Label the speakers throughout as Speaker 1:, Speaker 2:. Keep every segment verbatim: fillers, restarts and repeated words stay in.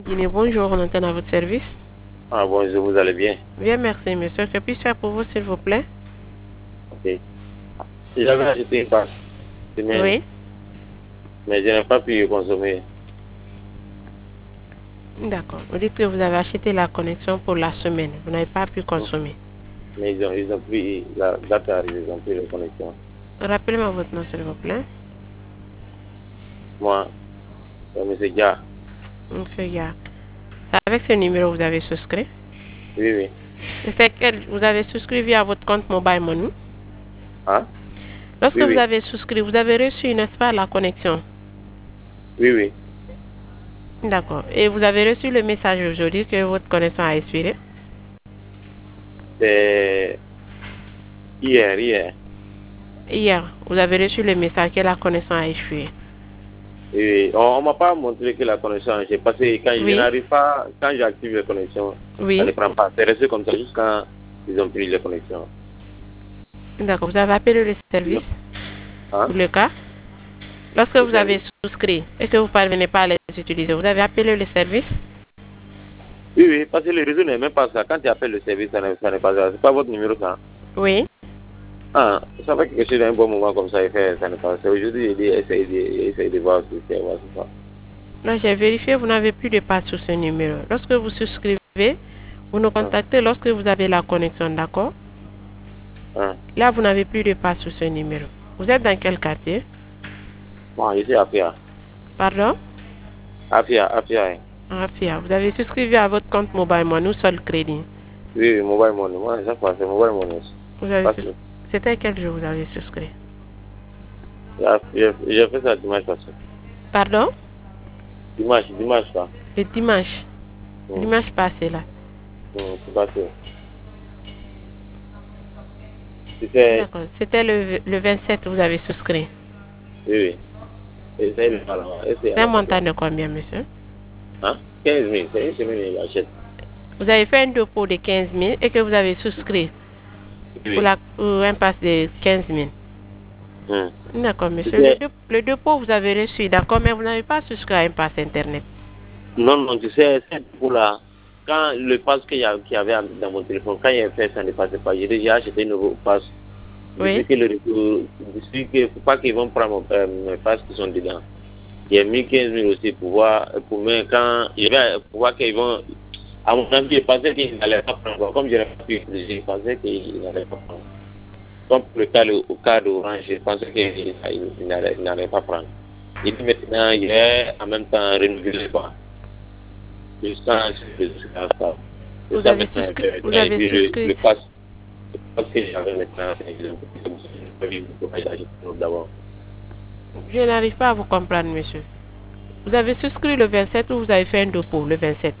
Speaker 1: Guinée, bonjour, on entend à votre service.
Speaker 2: Ah bonjour, vous allez bien?
Speaker 1: Bien, merci, monsieur. Que puis-je faire pour vous, s'il vous plaît?
Speaker 2: Ok. J'avais acheté une passe semaine,
Speaker 1: Oui.
Speaker 2: mais je n'ai pas pu y consommer.
Speaker 1: D'accord. Vous dites que vous avez acheté la connexion pour la semaine. Vous n'avez pas pu consommer.
Speaker 2: Mais ils ont, ils ont pris la date arrivée, ils ont pris la connexion.
Speaker 1: Rappelez-moi votre nom, s'il vous plaît.
Speaker 2: Moi, c'est M. Dia.
Speaker 1: Monsieur Yard. Avec ce numéro, vous avez souscrit?
Speaker 2: Oui, oui.
Speaker 1: C'est quel vous avez souscrit via votre compte Mobile Money?
Speaker 2: Hein?
Speaker 1: Lorsque
Speaker 2: Oui,
Speaker 1: vous
Speaker 2: oui.
Speaker 1: avez souscrit, vous avez reçu, n'est-ce pas, la connexion?
Speaker 2: Oui, oui.
Speaker 1: D'accord. Et vous avez reçu le message aujourd'hui que votre connexion a expiré?
Speaker 2: C'est hier, hier.
Speaker 1: Hier, vous avez reçu le message que la connexion a expiré.
Speaker 2: Oui, oui. On ne m'a pas montré que la connexion a parce que quand je
Speaker 1: Oui.
Speaker 2: n'arrive pas, quand j'active la connexion,
Speaker 1: Oui.
Speaker 2: ça ne prend pas. C'est resté comme ça jusqu'à ils ont pris la connexion.
Speaker 1: D'accord. Vous avez appelé le service?
Speaker 2: Hein?
Speaker 1: Pour le cas? Lorsque
Speaker 2: Le
Speaker 1: vous avez
Speaker 2: service.
Speaker 1: souscrit et que vous ne parvenez pas à les utiliser, vous avez appelé le service?
Speaker 2: Oui, oui, parce que le réseau n'est même pas ça. Quand tu appelles le service, ça n'est pas ça. C'est pas votre numéro, ça.
Speaker 1: Oui.
Speaker 2: Ah, ça fait que je suis dans un bon moment comme ça, et fait, ça n'est pas ça. Aujourd'hui, il dit, essaye de, essaye de voir si c'est voir c'est ça.
Speaker 1: Là, j'ai vérifié, vous n'avez plus de passe sur ce numéro. Lorsque vous souscrivez, vous nous
Speaker 2: Ah,
Speaker 1: contactez lorsque vous avez la connexion, d'accord?
Speaker 2: ah.
Speaker 1: Là, vous n'avez plus de passe sur ce numéro. Vous êtes dans quel quartier?
Speaker 2: Bon, ici, Afia.
Speaker 1: Pardon?
Speaker 2: Afia, Afia. Hein.
Speaker 1: Afia. Vous avez souscrit à votre compte Mobile Money ou Sol Crédit?
Speaker 2: Oui, oui, mobile money. Moi, chaque fois, c'est mobile money.
Speaker 1: Vous avez
Speaker 2: Parce
Speaker 1: sus-
Speaker 2: que
Speaker 1: C'était quel jour vous avez souscrit?
Speaker 2: j'ai j'ai fait ça dimanche passé.
Speaker 1: Pardon?
Speaker 2: Dimanche, dimanche, ça.
Speaker 1: Le dimanche.
Speaker 2: Hum,
Speaker 1: Dimanche passé, là.
Speaker 2: hum, c'est passé. C'était,
Speaker 1: D'accord. C'était le, le vingt-sept, vous avez souscrit.
Speaker 2: oui, oui. Essaye de parler. Essaye
Speaker 1: C'est un
Speaker 2: alors.
Speaker 1: montant de combien, monsieur?
Speaker 2: Hein? quinze mille, c'est une semaine, il achète.
Speaker 1: Vous avez fait un dépôt de quinze mille et que vous avez souscrit
Speaker 2: Oui,
Speaker 1: pour,
Speaker 2: oui.
Speaker 1: la, pour un pass de quinze mille.
Speaker 2: Hum.
Speaker 1: D'accord, monsieur. Le,
Speaker 2: C'était,
Speaker 1: dé- le dépôt, vous avez reçu, d'accord, mais vous n'avez pas souscrit à un pass Internet.
Speaker 2: non, non, tu sais, c'est pour la. Quand le pass qu'il y, a- qu'il y avait dans mon téléphone, quand il y a fait, ça ne passait pas. J'ai déjà acheté un nouveau pass. Depuis
Speaker 1: Oui.
Speaker 2: que le retour, depuis que, faut pas qu'ils vont prendre euh, mes passes qui sont dedans. J'ai mis quinze mille aussi pour voir, pour moi, quand, je vais, pour voir qu'ils vont, à mon avis, je pensais qu'ils n'allaient pas prendre. Comme je n'ai pas pu utiliser, je pensais qu'ils n'allaient pas prendre. Comme pour le cas, le, au cas d'Orange, je pensais qu'ils ils n'allaient ils n'allaient pas prendre. Et puis maintenant, il est en même temps renouvelé quoi. Jusqu'à ce que ça passe. Et
Speaker 1: Vous
Speaker 2: ça
Speaker 1: avez
Speaker 2: maintenant,
Speaker 1: souscrit.
Speaker 2: euh,
Speaker 1: Vous
Speaker 2: et
Speaker 1: avez
Speaker 2: puis le,
Speaker 1: souscrit.
Speaker 2: le pass, le pass que j'avais maintenant, c'est je ne peux pas y aller d'abord.
Speaker 1: Je n'arrive pas à vous comprendre, monsieur. Vous avez souscrit le vingt-sept ou vous avez fait un dépôt le vingt-sept?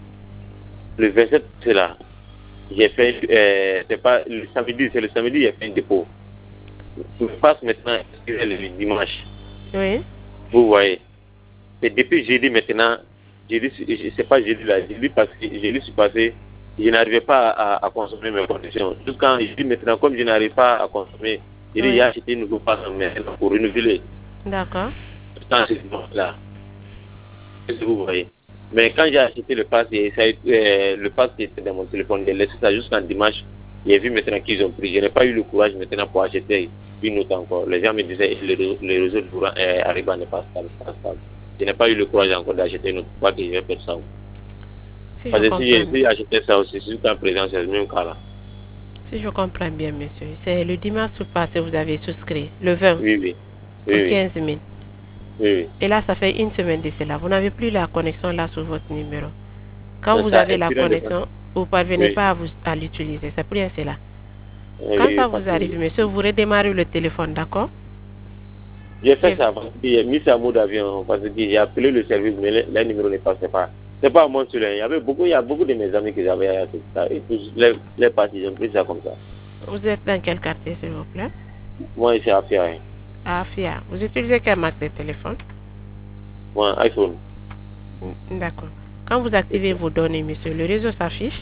Speaker 2: Le vingt-sept, c'est là. J'ai fait, euh, c'est pas le samedi, c'est le samedi, j'ai fait un dépôt. Je passe maintenant le dimanche.
Speaker 1: Oui.
Speaker 2: Vous voyez. C'est depuis jeudi maintenant, jeudi, c'est pas jeudi là, jeudi parce que jeudi suis passé, je n'arrivais pas à, à consommer mes conditions. Jusqu'à jeudi maintenant, comme je n'arrive pas à consommer, j'ai
Speaker 1: Oui.
Speaker 2: déjà acheté une nouvelle passe maintenant pour renouveler.
Speaker 1: D'accord.
Speaker 2: Dans ce dimanche-là. Qu'est-ce que vous voyez. Mais quand j'ai acheté le pass, et ça, euh, le pass qui était dans mon téléphone, j'ai laissé ça jusqu'en dimanche. J'ai vu maintenant qu'ils ont pris. Je n'ai pas eu le courage maintenant pour acheter une autre encore. Les gens me disaient que le, le réseau de courant euh, arrive n'est pas stable, pas stable. Je n'ai pas eu le courage encore d'acheter une autre. Pas que je vais faire ça.
Speaker 1: Si je
Speaker 2: Parce que si
Speaker 1: comprends,
Speaker 2: j'ai acheté ça aussi, jusqu'à présent, c'est le même cas là.
Speaker 1: si je comprends bien, monsieur, c'est le dimanche passé vous avez souscrit, le vingt,
Speaker 2: Oui, oui.
Speaker 1: pour
Speaker 2: Oui, oui.
Speaker 1: quinze mille.
Speaker 2: Oui, oui.
Speaker 1: Et là, ça fait une semaine de cela. Vous n'avez plus la connexion là sur votre numéro. Quand
Speaker 2: Donc,
Speaker 1: vous
Speaker 2: ça
Speaker 1: avez la
Speaker 2: expiré de temps.
Speaker 1: connexion, vous ne parvenez
Speaker 2: Oui.
Speaker 1: pas à, vous, à l'utiliser. C'est pour cela.
Speaker 2: Oui,
Speaker 1: Quand
Speaker 2: oui,
Speaker 1: ça
Speaker 2: parce
Speaker 1: vous
Speaker 2: que
Speaker 1: arrive, monsieur, vous redémarrez le téléphone, d'accord?
Speaker 2: j'ai fait
Speaker 1: Et-
Speaker 2: ça parce que j'ai mis ça en mode avion parce que j'ai appelé le service, mais le, le numéro ne passait pas. C'est pas moi seul. Il y avait beaucoup, il y a beaucoup de mes amis qui avaient acheté ça. Et tous les, les partis, ils ont pris ça comme ça.
Speaker 1: Vous êtes dans quel quartier, s'il vous plaît?
Speaker 2: Moi, ici à Fia, hein.
Speaker 1: À Afia. Vous utilisez quelle marque de téléphone?
Speaker 2: Moi, iPhone.
Speaker 1: Mm, d'accord. Quand vous activez vos données, monsieur, le réseau s'affiche?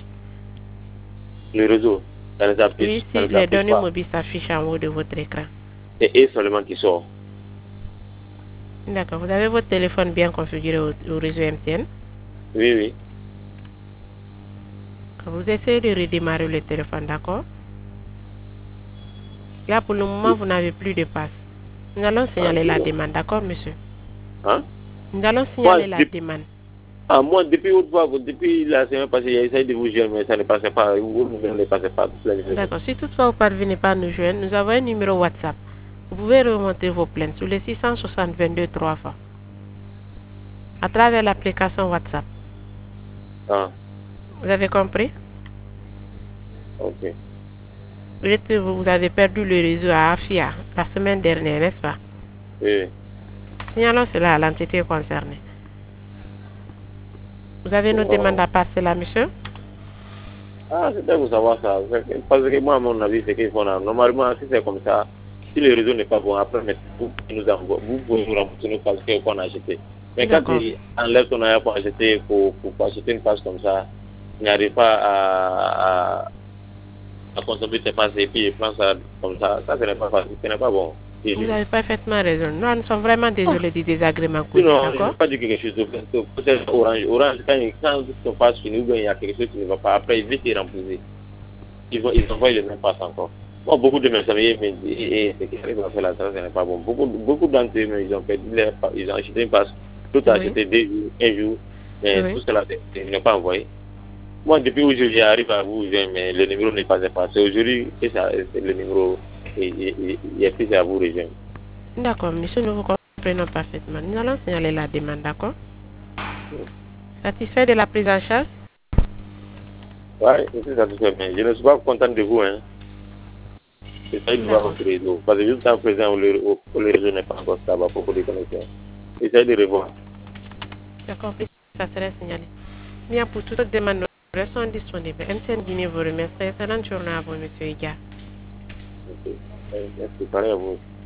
Speaker 2: Le réseau, ça ne s'affiche,
Speaker 1: Oui,
Speaker 2: ça
Speaker 1: si
Speaker 2: ne
Speaker 1: les
Speaker 2: s'affiche
Speaker 1: données
Speaker 2: pas.
Speaker 1: mobiles s'affichent en haut de votre écran.
Speaker 2: C'est eux seulement qui sort.
Speaker 1: D'accord. Vous avez votre téléphone bien configuré au, au réseau M T N?
Speaker 2: Oui, oui.
Speaker 1: Vous essayez de redémarrer le téléphone, d'accord? Là, pour le moment, vous n'avez plus de passe. Nous allons signaler
Speaker 2: Ah,
Speaker 1: la
Speaker 2: bon.
Speaker 1: demande, d'accord, monsieur?
Speaker 2: Hein?
Speaker 1: Nous allons signaler
Speaker 2: Moi,
Speaker 1: la
Speaker 2: depuis,
Speaker 1: demande.
Speaker 2: ah, moi, depuis autrefois, depuis la semaine passée, j'ai essayé de vous joindre, mais ça ne passait pas. Vous ne passez pas.
Speaker 1: D'accord. Si toutefois vous ne parvenez pas à nous joindre, nous avons un numéro WhatsApp. Vous pouvez remonter vos plaintes sur le six cent soixante vingt-deux trois fois à travers l'application WhatsApp.
Speaker 2: Ah,
Speaker 1: Vous avez compris?
Speaker 2: ok.
Speaker 1: Peut-être que vous avez perdu le réseau à Afia la semaine dernière, n'est-ce pas?
Speaker 2: Oui.
Speaker 1: Signalons cela à l'entité concernée. Vous avez nos
Speaker 2: Oh.
Speaker 1: demandes à passer là, monsieur?
Speaker 2: Ah, c'était pour savoir ça. Parce que moi, à mon avis, c'est qu'il faut. Normalement, si c'est comme ça, si le réseau n'est pas bon, après, vous, nous envoie, vous pouvez nous rembourser nos passes qu'on a achetées. Mais quand tu enlèves ton arrière pour acheter, pour, pour acheter une passe comme ça, il n'arrive pas à, à, à consommer tes passes et puis il prend ça comme ça. Ça, ce n'est pas facile, ce n'est pas bon.
Speaker 1: Vous avez parfaitement raison. Nous, nous sommes vraiment désolés du désagrément causé,
Speaker 2: non,
Speaker 1: d'accord?
Speaker 2: je ne pas dire quelque chose de peut-être orange. Orange, quand, quand ton passe finit, ou bien il y a quelque chose qui ne va pas, après, ils vont te rembourser. Ils vont, ils envoient le même passe encore. Bon, beaucoup de mes amis, et ce qui arrive à faire là, ça, ce n'est pas bon. Beaucoup, beaucoup d'entre eux, ils ont perdu leur, ils ont acheté une passe, tout a acheté deux jours, un jour, mais
Speaker 1: Oui.
Speaker 2: tout cela, ils n'ont pas envoyé. Moi, depuis aujourd'hui, j'arrive à vous, mais le numéro n'est pas effacé. Aujourd'hui, c'est ça, le numéro, il est plus à vous rejoindre.
Speaker 1: D'accord, monsieur, nous vous comprenons parfaitement. Nous allons signaler la demande, d'accord? Satisfait de la prise en charge?
Speaker 2: Oui, je suis satisfait, mais je ne suis pas content de vous, hein. C'est ça, il va votre réseau. Parce que jusqu'à présent, le, le réseau n'est pas encore stable à propos des connexions. Essayez de revoir.
Speaker 1: D'accord, ça serait signalé. Bien, pour toute demande, nous restons disponibles. M T N Guinée vous remercie. Excellente journée à vous, monsieur Iga.
Speaker 2: Merci, pareil à vous.